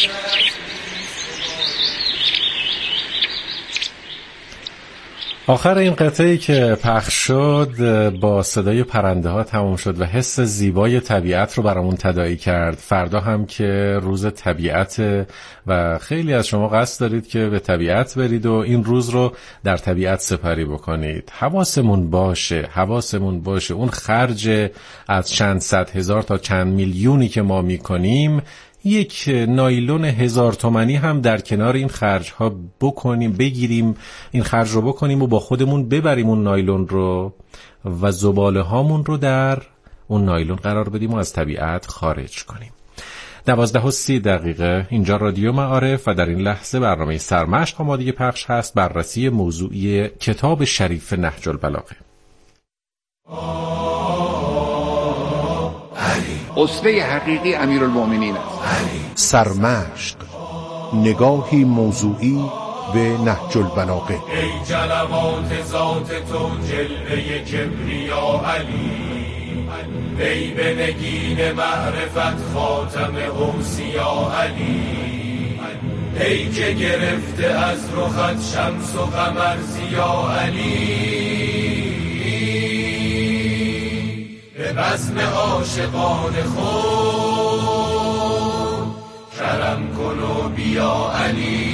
آخر این قطعه‌ای که پخش شد با صدای پرنده ها تموم شد و حس زیبای طبیعت رو برامون تداعی کرد. فردا هم که روز طبیعت و خیلی از شما قصد دارید که به طبیعت برید و این روز رو در طبیعت سپری بکنید. حواسمون باشه اون خرج از چند صد هزار تا چند میلیونی که ما میکنیم، یک نایلون 1000 تومانی هم در کنار این خرج ها بکنیم، بگیریم این خرج رو بکنیم و با خودمون ببریم اون نایلون رو و زباله هامون رو در اون نایلون قرار بدیم و از طبیعت خارج کنیم. 12:30 اینجا رادیو معارف و در این لحظه برنامه سرمشق آماده پخش هست. بررسی موضوعی کتاب شریف نهج البلاغه. اسوه حقیقی امیرالمؤمنین است. سرمشق، نگاهی موضوعی به نهج البلاغه. ای جلوات ذات تو جلوه کبریا علی، ای به نگین معرفت خاتم اوصیا علی، ای که گرفته از رخت شمس و قمر ضیا علی، به بزم عاشقان خود کرم کن و بیا علی.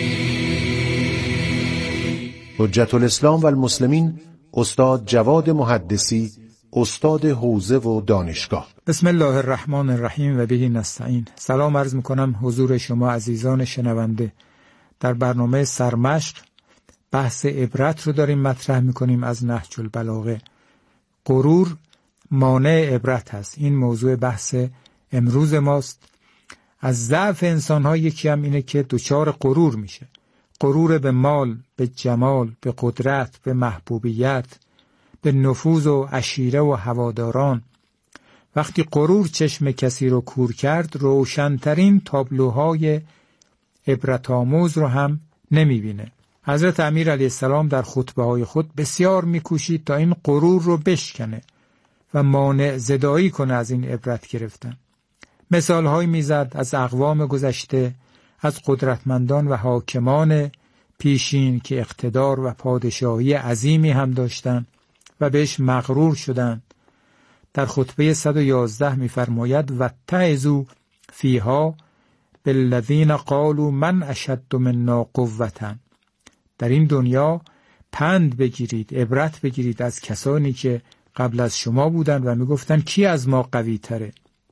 حجت الاسلام و المسلمین استاد جواد محدثی، استاد حوزه و دانشگاه. بسم الله الرحمن الرحیم و به نستعین. سلام عرض میکنم حضور شما عزیزان شنونده. در برنامه سرمشق بحث عبرت رو داریم مطرح میکنیم از نهج البلاغه. غرور مانع عبرت هست. این موضوع بحث امروز ماست. از ضعف انسان‌ها یکی هم اینه که دچار غرور میشه. غرور به مال، به جمال، به قدرت، به محبوبیت، به نفوذ و عشیره و هواداران. وقتی غرور چشم کسی رو کور کرد، روشن‌ترین تابلوهای عبرت آموز رو هم نمیبینه. حضرت امیر علیه السلام در خطبه‌های خود بسیار میکوشید تا این غرور رو بشکنه و مانع زدایی کنه از این عبرت گرفتن. مثال‌هایی میزد از اقوام گذشته، از قدرتمندان و حاکمان پیشین که اقتدار و پادشاهی عظیمی هم داشتند و بهش مغرور شدند. در خطبه 111 می‌فرماید وَاتَّعِظُوا فیها بالذین قالوا من اشد منا قوة. در این دنیا پند بگیرید، عبرت بگیرید از کسانی که قبل از شما بودند و میگفتند کی از ما قوی تره،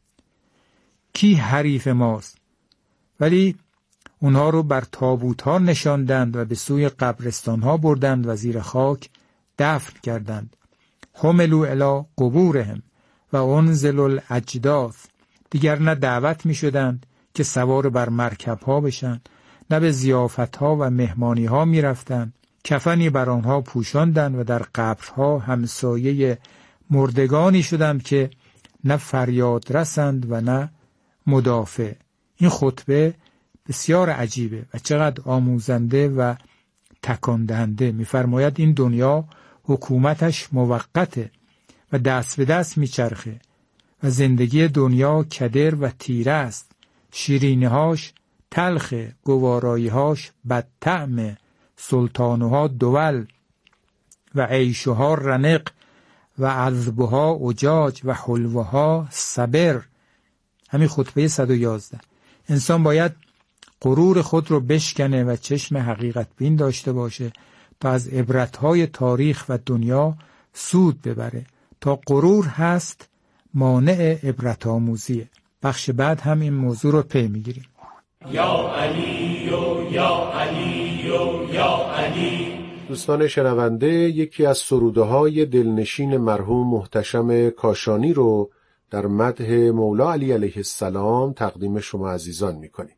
کی حریف ماست، ولی اونها رو بر تابوت ها نشاندند و به سوی قبرستان ها بردند و زیر خاک دفن کردند. حملوا الی قبورهم و انزلوا الاجداث. دیگر نه دعوت می شدند که سوار بر مرکب ها بشن، نه به زیافت ها و مهمانی ها می رفتند. کفنی بر آنها پوشاندند و در قبرها همسایه مردگانی شدند که نه فریاد رسند و نه مدافع. این خطبه بسیار عجیبه و چقدر آموزنده و تکان دهنده. می‌فرماید این دنیا حکومتش موقته و دست به دست میچرخه و زندگی دنیا کدر و تیره است. شیرینی‌هاش تلخه، گوارایی‌هاش بدطعمه، سلطانها دول و عیشها رنق و عذبها اجاج و حلوها صبر. همین خطبه 111. انسان باید غرور خود رو بشکنه و چشم حقیقت بین داشته باشه تا از عبرتهای تاریخ و دنیا سود ببره. تا غرور هست مانع عبرت آموزیه. بخش بعد هم این موضوع رو پی میگیریم. یا علی و یا علی و یا علی. دوستان شنونده، یکی از سروده‌های دلنشین مرحوم محتشم کاشانی رو در مدح مولا علی علیه السلام تقدیم شما عزیزان می‌کنیم.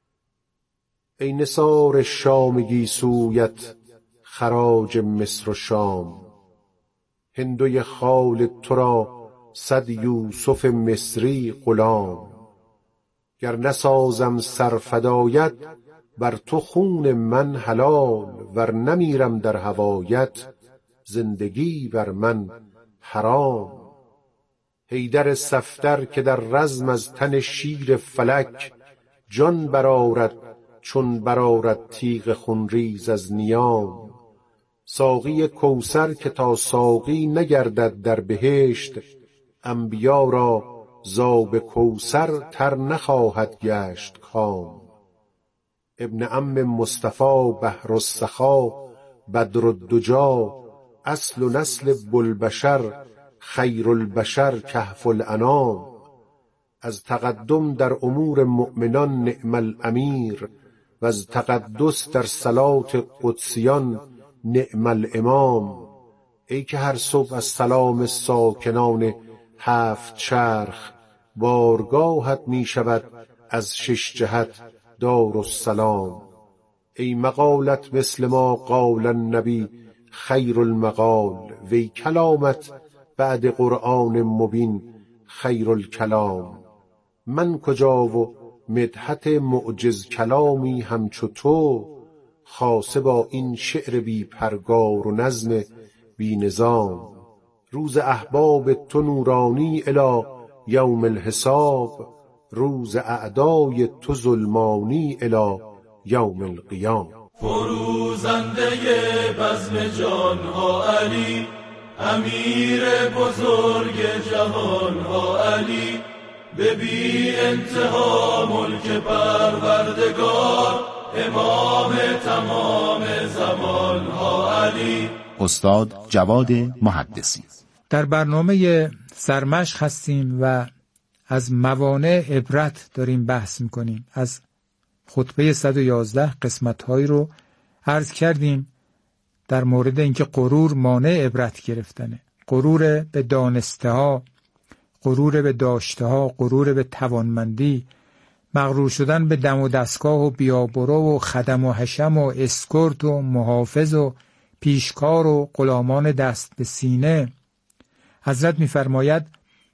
ای نثار شام گیسویت خراج مصر و شام، هندوی خال تو را 100 یوسف مصری غلام. گر نسازم سرفدایت بر تو خون من حلال، ور نمیرم در هوایت زندگی بر من حرام. حیدر صفدر که در رزم از تن شیر فلک جان برآرد چون برآرد تیغ خونریز از نیام. ساقی کوثر که تا ساقی نگردد در بهشت، انبیا را زآب کوثر تر نخواهد گشت کام. ابن عم مصطفی بحر السخا بدر الدجی، اصل و نسل بوالبشر خیر البشر کهف الانام. از تقدم در امور مؤمنان نعم الامیر، و از تقدس در صلات قدسیان نعم الامام. ای که هر صبح از سلام ساکنان 7 چرخ، بارگاهت می شود از 6 جهت دارالسلام. ای مقالت مثل ما قال النبی خیر المقال، وی کلامت بعد قرآن مبین خیر الکلام. من کجا و مدحت معجز کلامی همچو تو، خاصه با این شعر بی پرگار و نظم بی نظام. روز احباب تو نورانی الی یوم الحساب، روز اعدای تو ظلمانی الی یوم القیام. فروزنده بزم جانها علی، امیر بزرگ جهانها علی، به بی انتها ملک پروردگار، امام تمام زمانها علی. استاد جواد محدثی. در برنامه سرمشق هستیم و از موانع عبرت داریم بحث میکنیم. از خطبه 111 قسمت‌هایی رو عرض کردیم در مورد اینکه غرور مانع عبرت گرفتنه. غرور به دانسته ها، غرور به داشته ها، غرور به توانمندی، مغرور شدن به دم و دستگاه و بیابرو و خدم و حشم و اسکورت و محافظ و پیشکار و غلامان دست به سینه. حضرت می‌فرماید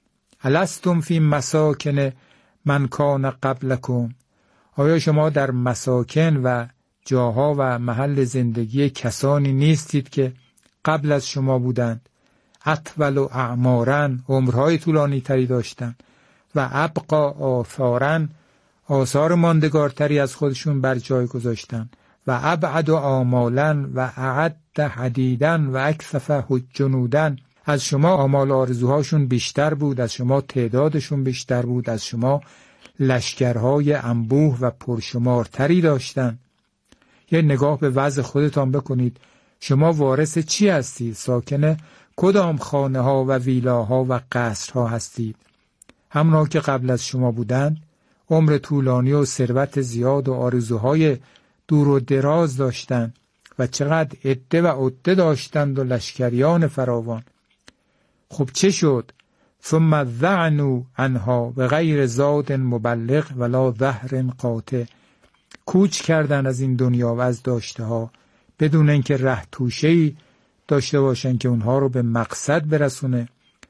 الستم فی مساکن من کان قبلکم، آیا شما در مساکن و جاها و محل زندگی کسانی نیستید که قبل از شما بودند؟ اطول و اعمارن، عمرهای طولانی تری داشتند، و ابقا آثارن، آثار ماندگارتری از خودشون بر جای گذاشتند، و ابعد و آمالن و اعد حدیدن و اکثف جنودن، از شما آمال آرزوهاشون بیشتر بود، از شما تعدادشون بیشتر بود، از شما لشکرهای انبوه و پرشمارتری داشتن. یه نگاه به وضع خودتان بکنید. شما وارث چی هستید؟ ساکن کدام خانه ها و ویلاها و قصرها هستید؟ همونها که قبل از شما بودند عمر طولانی و ثروت زیاد و آرزوهای دور و دراز داشتند و چقدر عده و عده داشتند و لشکریان فراوان. خب چه شد؟ ثم ذعنوا عنها بغیر زاد مبلغ ولا ظهر قاطع. کوچ کردن از این دنیا و از داشته ها بدون اینکه ره توشه‌ای داشته باشن که اونها رو به مقصد برسونه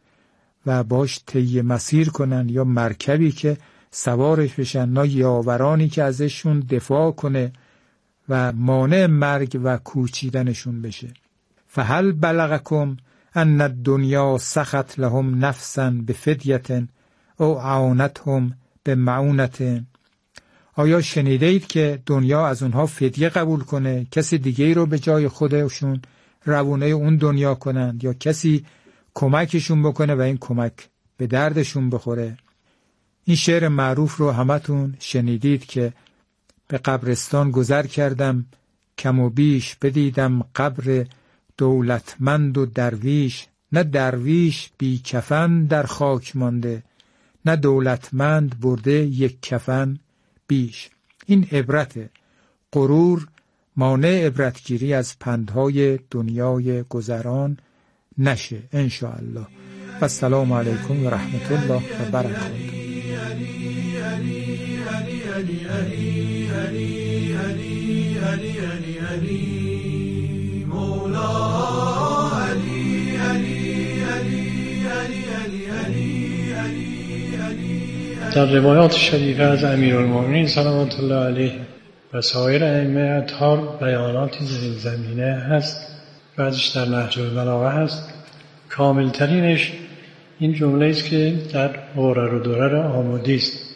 و باش طی مسیر کنن، یا مرکبی که سوارش بشن، نه یاورانی که ازشون دفاع کنه و مانع مرگ و کوچیدنشون بشه. فهل بلغکم ان الدنیا سخت لهم نفسا بفدیه او اعانتهم بمعونة. آیا شنیده اید که دنیا از اونها فدیه قبول کنه، کسی دیگه رو به جای خودشون روونه اون دنیا کنند، یا کسی کمکشون بکنه و این کمک به دردشون بخوره؟ این شعر معروف رو همتون شنیدید که به قبرستان گذر کردم کم و بیش، بدیدم قبر دولتمند و درویش، نه درویش بی کفن در خاک مانده، نه دولتمند برده یک کفن بیش. این عبرته. غرور مانع عبرتگیری از پندهای دنیای گذران نشه انشاءالله. و السلام علیکم و رحمت الله و برکاته. در روایات شریفه از امیرالمومنین صلوات الله علیه و سایر ائمه اطهار بیاناتی در این زمینه هست. بعضیش در نهج البلاغه هست. کاملترینش این جمله است که در غرر و درر آمودی است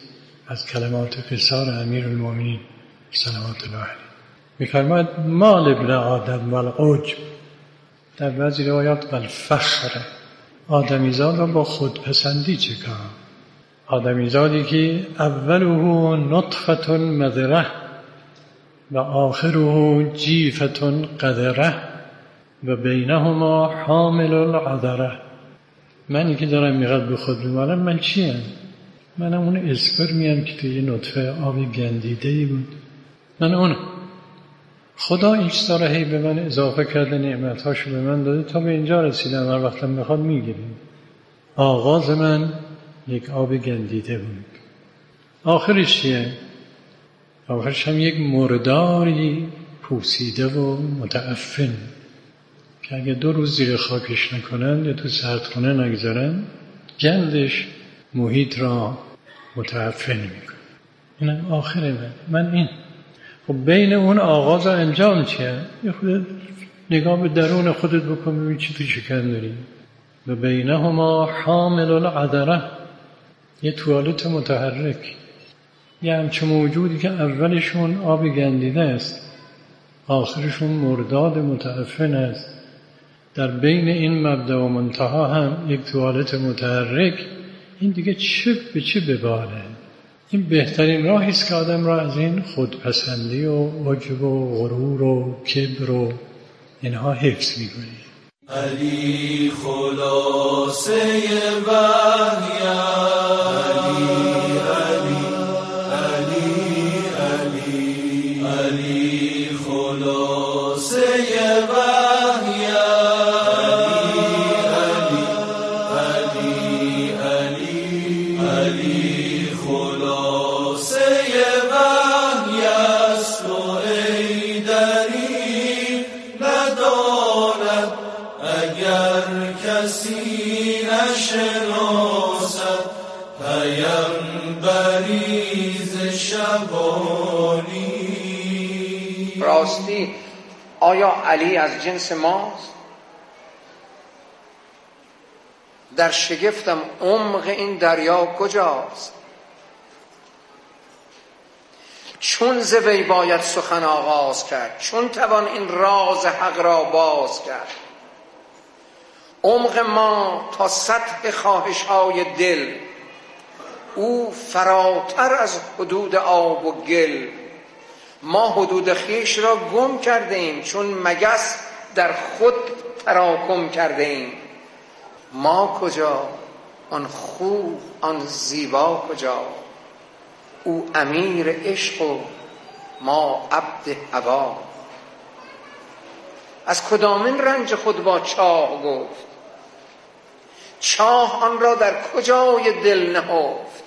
از کلمات قصار امیرالمومنین صلوات الله علیه می‌فرماید مال ابن آدم و العجب، در بعضی روایات و الفخر، آدمیزاد را با خودپسندی چه کار؟ آدمیزادی که اوله نطفه مذره و آخره جیفه قدره و بینهما حامل العذره. منی که دارم میخواد به خود بمالم، من چیم؟ منم اون اسپرمیم که توی نطفه آبی گندیده‌ای بود. من اونم. خدا این چیزا را هی به من اضافه کرده، نعمتاشو به من داده تا به اینجا رسیدم. هر وقتم بخواد میگیریم. آغاز من یک آب گندیده بود. آخرش چیه؟ آخرش هم یک مرداری پوسیده و متعفن که اگه 2 روز زیر خاکش نکنن یا تو سردخونه نگذارن، گندش محیط را متعفن میکنه. اینم آخر من این. خب بین اون آغاز و انجام چیه؟ یه خودت نگاه به درون خودت بکن، ببین چی تو شکم داری. و بینهما حامل العذره، یه توالت متحرک، یه همچه موجودی که اولشون آب گندیده است، آخرشون مرداد متعفن است. در بین این مبدأ و منتها هم یک توالت متحرک. این دیگه چه به چه بباله؟ این بهترین راهی است که آدم را از این خودپسندی و عجب و غرور و کبر و اینها حفظ می‌کنه. علی خلاصه وحی، علی علی علی علی علی خلاصه وحی، علی علی علی علی خلاصه وحی است و ای دریغ نداند اگر کسی نشناسد پیمبری ز شبانی. راستی آیا علی از جنس ماست؟ در شگفتم عمق این دریا کجاست؟ چون ز وی باید سخن آغاز کرد، چون توان این راز حق را باز کرد. عمق ما تا سطح خواهش‌های دل، او فراتر از حدود آب و گل. ما حدود خویش را گم کرده ایم، چون مگس در خود تراکم کرده ایم. ما کجا؟ آن خوب آن زیبا کجا؟ او امیر عشق و ما عبد هوا. از کدامین رنج خود با چاه گفت، چاه آن را در کجای دل نهفت.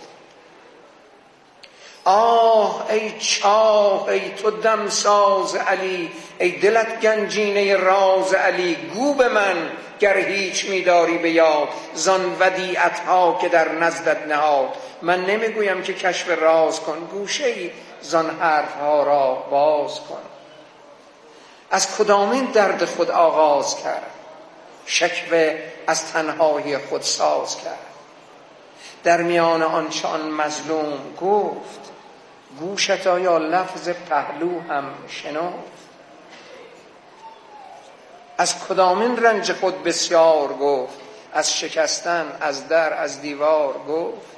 آه ای چاه ای تو دمساز علی، ای دلت گنجینه راز علی. گو به من گر هیچ می‌داری به یاد، زان ودیعت‌ها که در نزدت نهاد. من نمیگویم که کشف راز کن، گوشه‌ای زان حرف‌ها را باز کن. از کدامین درد خود آغاز کرد، شکوه از تنهایی خود ساز کرد. در میان آنچه آن مظلوم گفت، گوشت آیا لفظ پهلو هم شنفت. از کدامین رنج خود بسیار گفت، از شکستن از در از دیوار گفت.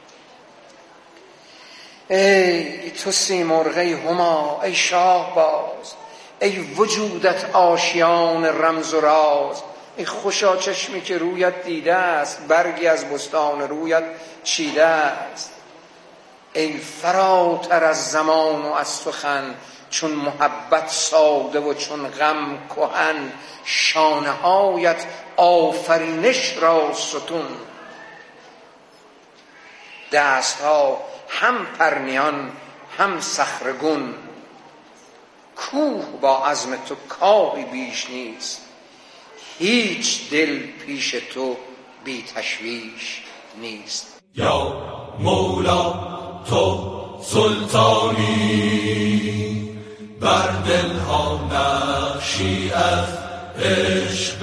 ای تو سیمرغ ای هما ای شاه باز، ای وجودت آشیان رمز و راز. ای خوشا چشمی که رویت دیده است، برگی از بستان رویت چیده است. ای فراتر از زمان و از سخن، چون محبت ساده و چون غم کهن. شانه هایت آفرینش را ستون، دست ها هم پرنیان هم صخرگون. کوه با عزم تو کاری بیش نیست، هیچ دل پیش تو بی تشویش نیست. یا مولا تو سلطانی، بر دلها نقشی از عشق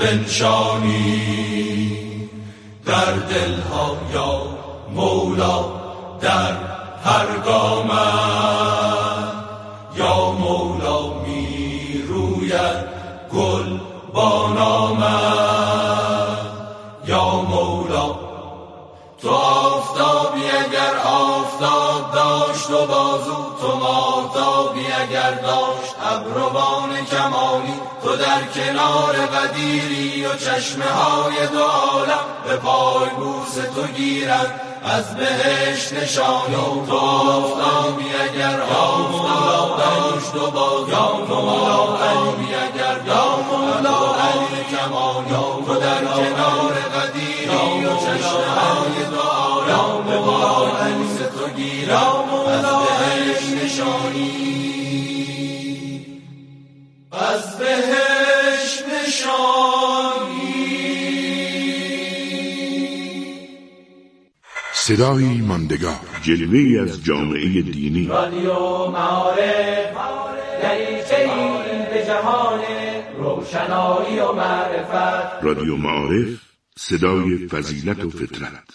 بنشانی. در دلها یا مولا در هر گامم. یا مولا می روید گل با نامم. یا مولا تو آفتابی اگر آفتاب داشت و بازو، تو ماهتابی اگر داشت ابروان کمالی، تو در کنار قدیری و چشمه های دو عالم به پای بوس تو گیرند از بهشت نشانی. تو آفتابی اگر آفتاب داشت و بازو، یا مولا علی اگر مولا علی کمالی، تو در کنار قدیری و چشمه های دو عالم به پای بوس تو گیرند از بهشت نشانی. از بهشت نشانی. صدایی ماندگار، جلوه‌ای از جامعه دینی. رادیو معارف، دریچه‌ای به جهان روشنایی و معرفت. رادیو معارف، صدای فضیلت و فطرت.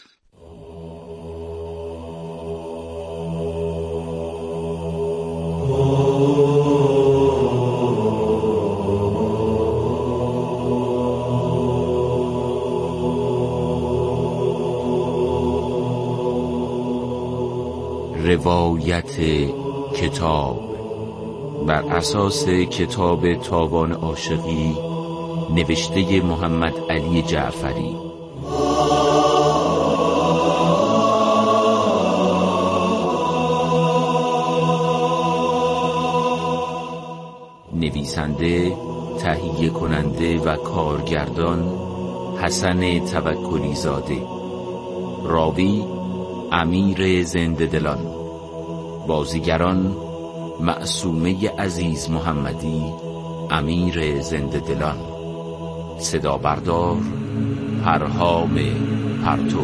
روایت کتاب بر اساس کتاب تاوان عاشقی نوشته محمد علی جعفری. نویسنده، تهیه کننده و کارگردان حسن توکلی زاده. راوی امیر زنده دلان. بازیگران معصومه عزیز محمدی، امیر زنده دلان. صدا بردار پرهام پرتو.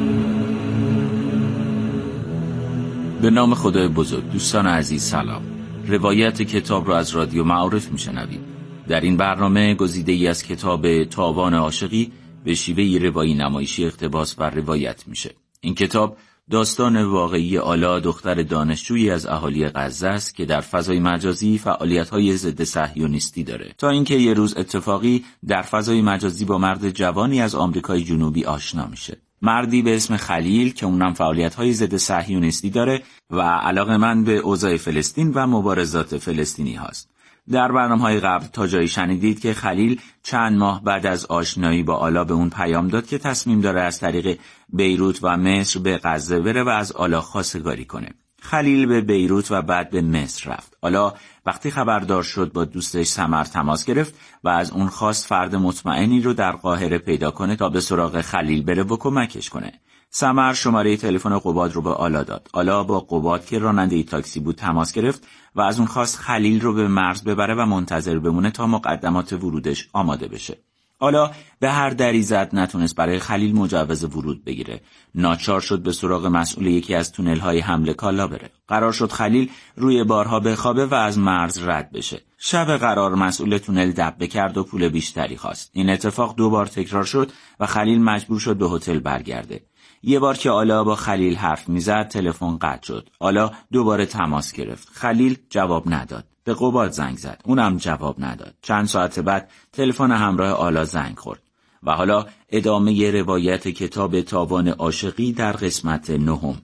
به نام خدای بزرگ. دوستان عزیز سلام. روایت کتاب را از رادیو معارف میشنوید. در این برنامه گزیده‌ای از کتاب تاوان عاشقی به شیوه روایی نمایشی اقتباس بر روایت میشه. این کتاب داستان واقعی آلا، دختر دانشجویی از اهالی غزه است که در فضای مجازی فعالیت‌های ضد صهیونیستی داره، تا اینکه یه روز اتفاقی در فضای مجازی با مرد جوانی از آمریکای جنوبی آشنا میشه. مردی به اسم خلیل که اونم فعالیت‌های ضد صهیونیستی داره و علاقه‌مند به اوضاع فلسطین و مبارزات فلسطینی هاست. در برنامه‌های قبل تا جایی شنیدید که خلیل چند ماه بعد از آشنایی با آلا به اون پیام داد که تصمیم داره از طریق بیروت و مصر به غزه بره و از آلا خواستگاری کنه. خلیل به بیروت و بعد به مصر رفت. آلا وقتی خبردار شد با دوستش سمر تماس گرفت و از اون خواست فرد مطمئنی رو در قاهره پیدا کنه تا به سراغ خلیل بره و کمکش کنه. سمر شماره تلفن قباد رو به آلا داد. آلا با قباد که راننده تاکسی بود تماس گرفت و از اون خواست خلیل رو به مرز ببره و منتظر بمونه تا مقدمات ورودش آماده بشه. آلا به هر دری زد نتونست برای خلیل مجوز ورود بگیره. ناچار شد به سراغ مسئول یکی از تونل‌های حمله کالا بره. قرار شد خلیل روی بارها بخوابه و از مرز رد بشه. شب قرار مسئول تونل دبه کرد و پول بیشتری خواست. این اتفاق 2 بار تکرار شد و خلیل مجبور شد به هتل برگرده. یه بار که آلا با خلیل حرف میزد تلفن قطع شد. آلا دوباره تماس گرفت. خلیل جواب نداد. به قباد زنگ زد. اونم جواب نداد. چند ساعت بعد تلفن همراه آلا زنگ خورد. و حالا ادامه روایت کتاب تاوان عاشقی در قسمت 9.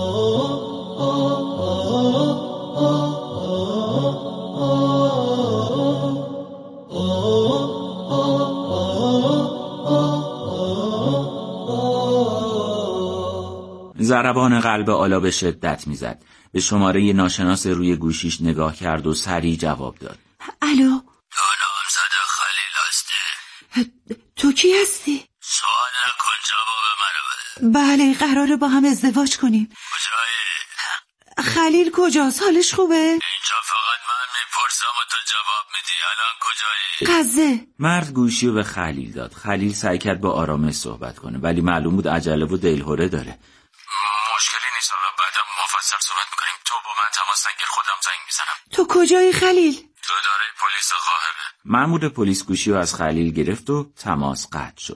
ضربان قلب آلا به شدت میزد. به شماره ناشناس روی گوشیش نگاه کرد و سریع جواب داد. الو؟ سلام زده خلیل هستی؟ تو کی هستی؟ سوال نکن جواب منو بده. بله قراره با هم ازدواج کنیم. کجایی؟ خلیل کجاست؟ حالش خوبه؟ اینجا فقط من میپرسم و تو جواب میدی. الان کجایی؟ غزه. مرد گوشی رو به خلیل داد. خلیل سعی کرد با آرامش صحبت کنه ولی معلوم بود عجله و دلهره داره. مشکلی نیست، حالا بعدم مفصل صحبت میکنیم. تو با من تماس نگیر، خودم زنگ میزنم. تو کجایی خلیل؟ تو داره پلیس قاهره. مأمور پلیس گوشی رو از خلیل گرفت و تماس قطع شد.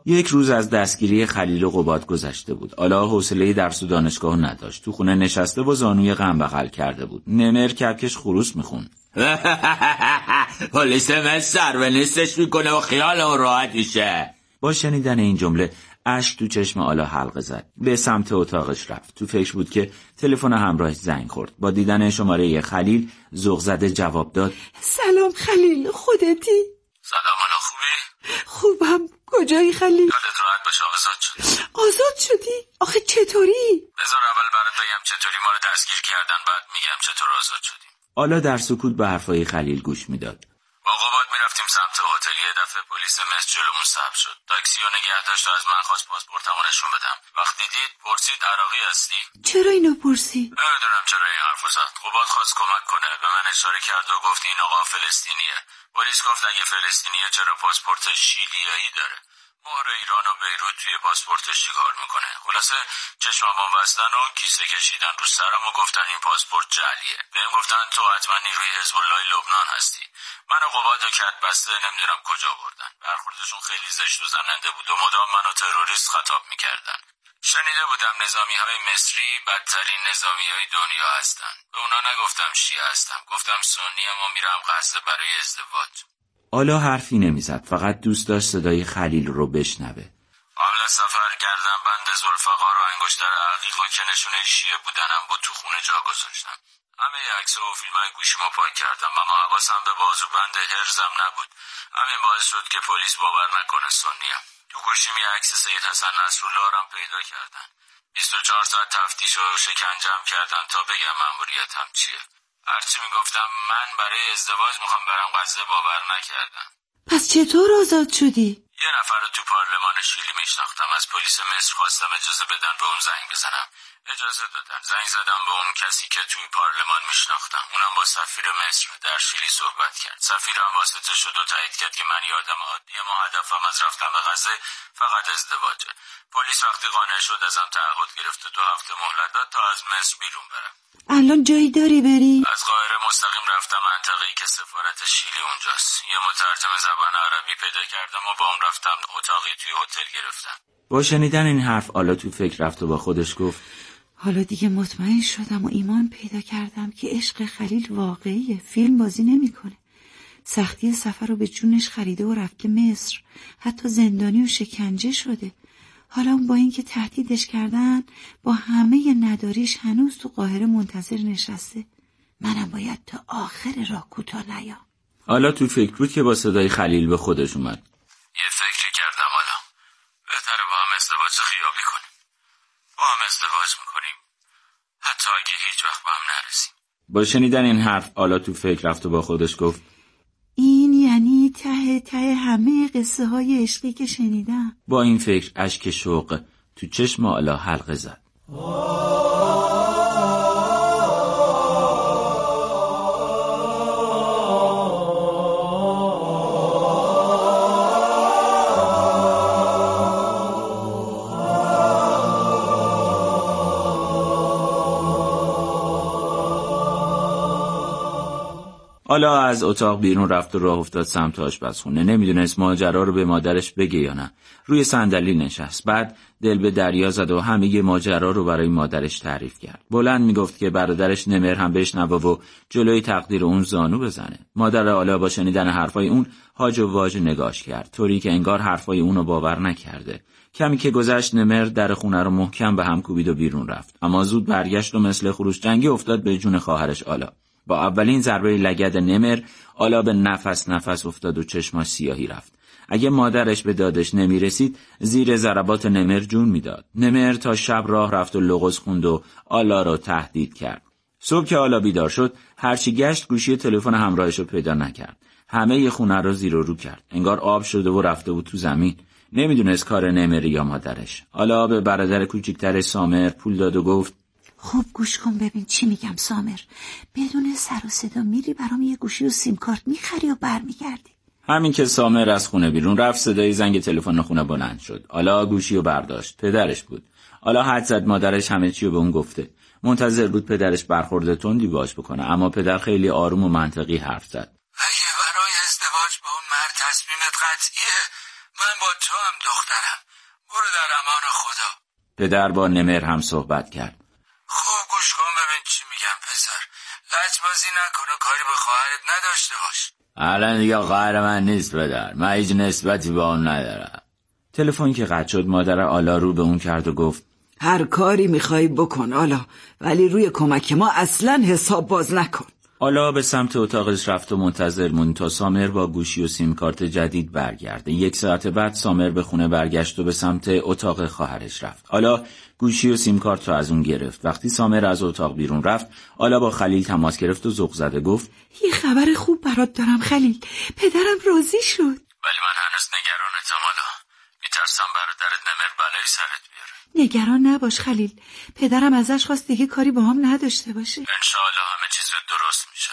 یک روز از دستگیری خلیل قباد گذشته بود. آلا حوصله درس و دانشگاه نداشت. تو خونه نشسته و زانوی غم بغل کرده بود. نمر کپکش خروس میخون. پلیس من سر و نستش میکنه و خیال اون راحت میشه. با شنیدن این جمله اشک تو چشم آلا حلقه زد. به سمت اتاقش رفت. تو فکر بود که تلفن همراهش زنگ خورد. با دیدن شماره خلیل ذوق زده جواب داد. سلام خلیل، خودتی؟ سلام آلا، خوبی؟ خوبم. کجایی خلیل؟ حالت راحت باشه، آزاد شدی. آزاد شدی؟ آخه چطوری؟ بذار اول برات بگم چطوری ما رو دستگیر کردن، بعد میگم چطور آزاد شدیم. آلا در سکوت به حرفای خلیل گوش میداد. با قباد میرفتیم سمت هتل، یه دفعه پلیس مصر جلومون سبز شد. تاکسی رو نگه داشت و از من خواست پاسپورتمو نشون بدم. وقتی دید پرسید عراقی هستی؟ چرا اینو پرسید؟ نمیدونم چرا این حرفو زد. قباد خواست کمک کنه، به من اشاره کرد و گفت این آقا فلسطینیه. پلیس گفت اگه فلسطینیه چرا پاسپورت شیلیایی داره؟ مهر ایران و بیروت توی پاسپورتش چیکار میکنه؟ خلاصه چشممو بستن و کیسه کشیدن رو سرم و گفتن این پاسپورت جعلیه. بهم گفتن تو حتما نیروی حزب الله لبنان هستی. منو قباد و کت بسته نمیدونم کجا بردن. برخوردشون خیلی زشت و زننده بود و مدام منو تروریست خطاب میکردن. شنیده بودم نظامی‌های مصری بدترین نظامی‌های دنیا هستن. به اونا نگفتم شیعه هستم، گفتم سنی‌ام و میرم غزه برای ازدواج. آلا حرفی نمیزد، فقط دوست داشت صدای خلیل رو بشنوه. قبل از سفر گردن بند ذوالفقار و انگشتر عقیق و که نشونه شیعه بودنم بود تو خونه جا گذاشتم. همه عکس‌ها و فیلم‌های گوشیمو پاک کردم، اما حواسم به بازوبند هرزم نبود. همین باعث شد که پلیس باور نکنه سنی‌ام. تو گوشیم یه عکس سید حسن نصرالله رو پیدا کردن. 24 ساعت تفتیش و شکنجه‌ام کردن تا بگم مأموریتم چیه. هرچی میگفتم من برای ازدواج میخوام برم غزه باور نکردن. پس چطور آزاد شدی؟ یه نفر رو تو پارلمان شیلی میشناختم. از پلیس مصر خواستم اجازه بدن به اون زنگ بزنم. اجازه دادن. زنگ زدم به اون کسی که توی پارلمان میشناختم. اونم با سفیر مصر در شیلی صحبت کرد. سفیرم واسطه شد و تایید کرد که من یه آدم عادیم و هدفم از رفتن به غزه فقط ازدواجه. پلیس وقتی قانع شد ازم تعهد گرفت و 2 هفته مهلت داد تا از مصر بیرون برم. الان جایی داری بری؟ از قاهره مستقیم رفتم منطقه‌ای که سفارت شیلی اونجاست. یه مترجم زبان عربی پیدا کردم و با اون رفتم اتاقی توی هتل گرفتم. با شنیدن این حرف آلا تو فکر رفت و با خودش گفت حالا دیگه مطمئن شدم و ایمان پیدا کردم که عشق خلیل واقعیه، فیلم بازی نمیکنه. سختی سفر رو به جونش خریده و رفته مصر، حتی زندانی و شکنجه شده. حالا اون با اینکه تهدیدش کردن با همه نداریش هنوز تو قاهره منتظر نشسته. منم باید تا آخر راه کوتاه نیام. حالا تو فکر بود که با صدای خلیل به خودش اومد. یه فکری کردم حالا. بهتره با هم ازدواج خیابی کنیم. با هم ازدواج میکنیم. حتی اگه هیچ وقت با هم نرسیم. با شنیدن این حرف حالا تو فکر رفت و با خودش گفت این یعنی ته همه قصه های عشقی که شنیدم. با این فکر اشک شوق تو چشم آلا حلقه زد. آلا از اتاق بیرون رفت و راه افتاد سمت آشپزخونه. نمیدونست ماجرا رو به مادرش بگه یا نه. روی صندلی نشست. بعد دل به دریا زد و همه ماجرا رو برای مادرش تعریف کرد. بلند میگفت که برادرش نمر هم بشنوه و جلوی تقدیر اون زانو بزنه. مادر آلا با شنیدن حرفای اون هاج و واج نگاش کرد، طوری که انگار حرفای اون رو باور نکرده. کمی که گذشت نمر در خونه رو محکم به هم کوبید و بیرون رفت. اما زود برگشت و مثل خروش جنگی افتاد به جون خواهرش آلا. با اولین ضربه لگد نمر آلا به نفس افتاد و چشماش سیاهی رفت. اگه مادرش به دادش نمیرسید زیر ضربات نمر جون میداد. نمر تا شب راه رفت و لغز خوند و آلا را تهدید کرد. صبح که آلا بیدار شد هرچی گشت گوشی تلفن همراهش رو پیدا نکرد. همه خونه رو زیر و رو کرد. انگار آب شده و رفته بود تو زمین. نمیدونست کار نمر یا مادرش. آلا به برادر کوچیکترش سامر پول داد و گفت خوب گوش کن ببین چی میگم سامر. بدون سر و صدا میری برام یه گوشی و سیم کارت میخری و برمیگردی. همین که سامر از خونه بیرون رفت صدای زنگ تلفن خونه بلند شد. آلا گوشی رو برداشت. پدرش بود. آلا حد زد مادرش همه چی رو به اون گفته. منتظر بود پدرش برخورد تندی باش بکنه، اما پدر خیلی آروم و منطقی حرف زد. اگه برای ازدواج با اون مرد تصمیمت قطعیه من با تو هم دخترم، برو در امان خدا. پدر با نمر هم صحبت کرد. خوب گوش کن ببین چی میگم پسر، لجبازی نکن و کاری به خواهرت نداشته باش. الان دیگه خواهر من نیست پدر، من هیچ نسبتی با اون ندارم. تلفن که قطع شد مادر آلا رو به اون کرد و گفت هر کاری میخوای بکن آلا، ولی روی کمک ما اصلا حساب باز نکن. آلا به سمت اتاقش رفت و منتظر موند تا سامر با گوشی و سیم کارت جدید برگرده. 1 ساعت بعد سامر به خونه برگشت و به سمت اتاق خواهرش رفت. آلا گوشی و سیم کارت رو از اون گرفت. وقتی سامر از اتاق بیرون رفت، آلا با خلیل تماس گرفت و ذوق زده گفت یه خبر خوب برات دارم خلیل، پدرم راضی شد. ولی من هنوز نگرانتم آلا، میترسم برادرت نمر بلایی سرت بیاره. نگران نباش خلیل، پدرم ازش خواست دیگه کاری با هم نداشته باشه. انشاءالله همه چیز درست میشه.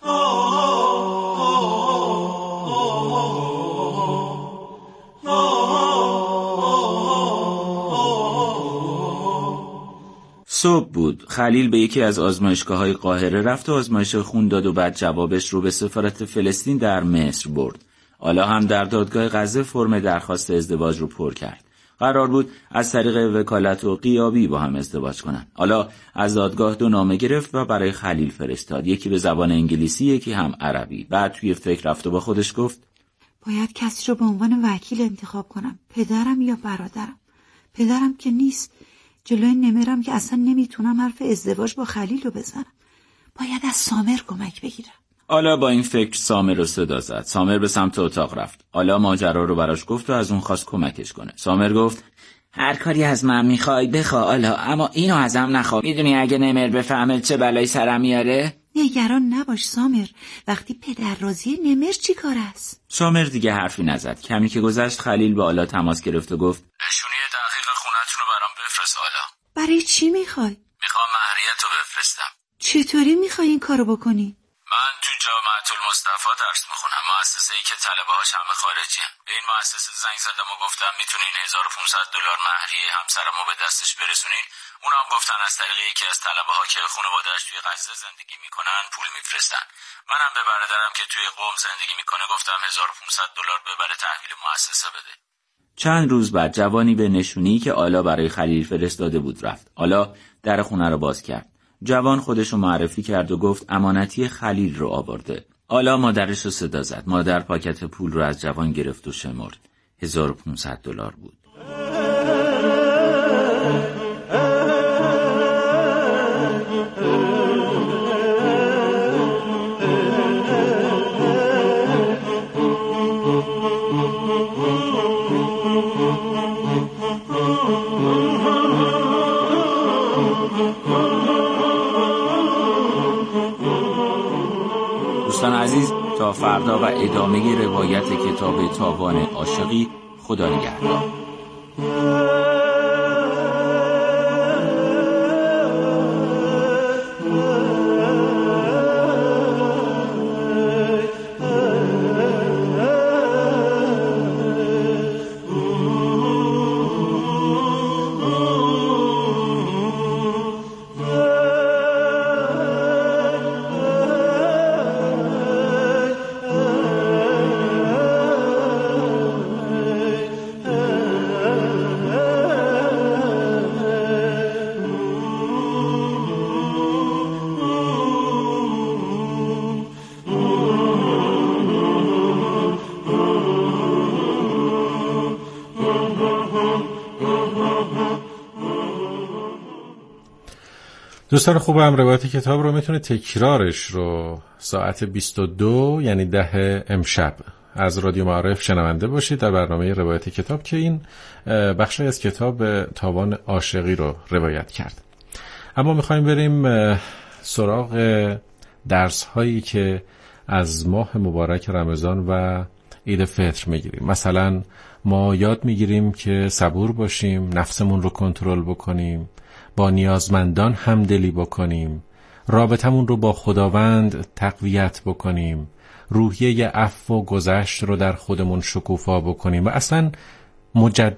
صبح بود. خلیل به یکی از آزمایشگاه‌های قاهره رفت و آزمایش خون داد و بعد جوابش رو به سفارت فلسطین در مصر برد. آلا هم در دادگاه غزه فرم درخواست ازدواج رو پر کرد. قرار بود از طریق وکالت و غیابی با هم ازدواج کنن. آلا از دادگاه 2 نامه گرفت و برای خلیل فرستاد، یکی به زبان انگلیسی یکی هم عربی. بعد توی فکر رفت و با خودش گفت باید کسی رو به عنوان وکیل انتخاب کنم، پدرم یا برادرم. پدرم که نیست، جلوی نمرم که اصلا نمیتونم حرف ازدواج با خلیل رو بزنم. باید از سامر کمک بگیرم. آلا با این فکر سامر رو صدا زد. سامر به سمت اتاق رفت. آلا ماجرا رو براش گفت و از اون خواست کمکش کنه. سامر گفت هر کاری از من میخوای بخوا آلا، اما اینو ازم نخوا. میدونی اگه نمر بفهمه چه بلایی سرم میاره؟ نگران نباش سامر، وقتی پدر راضیه نمر چی کار است؟ سامر دیگه حرفی نزد. کمی که گذشت خلیل با آلا تماس گرفت و گفت نشونی دقیق خونتون رو برام بفرست آلا. برای چی میخوای؟ میخوام مهریت رو بفرستم. چطوری میخوای این کارو بکنی؟ من تو جامعه المصطفی درس میخونم، مؤسسه‌ای که طلبه‌هاش همه خارجی‌ان. به این مؤسسه زنگ زدم و گفتم میتونین $1500 مهریه همسرمو به دستش برسونین. اونم گفتن از طریق یکی از طلبه‌ها که خانواده‌اش توی غزه زندگی میکنن پول میفرستن. منم به برادرم که توی قم زندگی میکنه گفتم $1500 ببره تحویل مؤسسه بده. چند روز بعد جوانی به نشونی که آلا برای خلیل فرستاده بود رفت. آلا در خونه رو باز کرد. جوان خودشو معرفی کرد و گفت امانتی خلیل رو آورده. آلا مادرش رو صدا زد. مادر پاکت پول رو از جوان گرفت و شمرد. $1500 بود. دوستان عزیز، تا فردا و ادامه روایت کتاب تاوان عاشقی. خدا نگهدار. دوستان خوبم، روایت کتاب رو میتونه تکرارش رو ساعت 22 یعنی 10 امشب از رادیو معارف شنونده باشید در برنامه روایت کتاب که این بخشی از کتاب تاوان عاشقی رو روایت کرد. اما میخوایم بریم سراغ درس هایی که از ماه مبارک رمضان و عید فطر میگیریم. مثلا ما یاد میگیریم که صبور باشیم، نفسمون رو کنترل بکنیم، با نیازمندان همدلی بکنیم، رابطمون رو با خداوند تقویت بکنیم، روحیه عفو و گذشت رو در خودمون شکوفا بکنیم و اصلا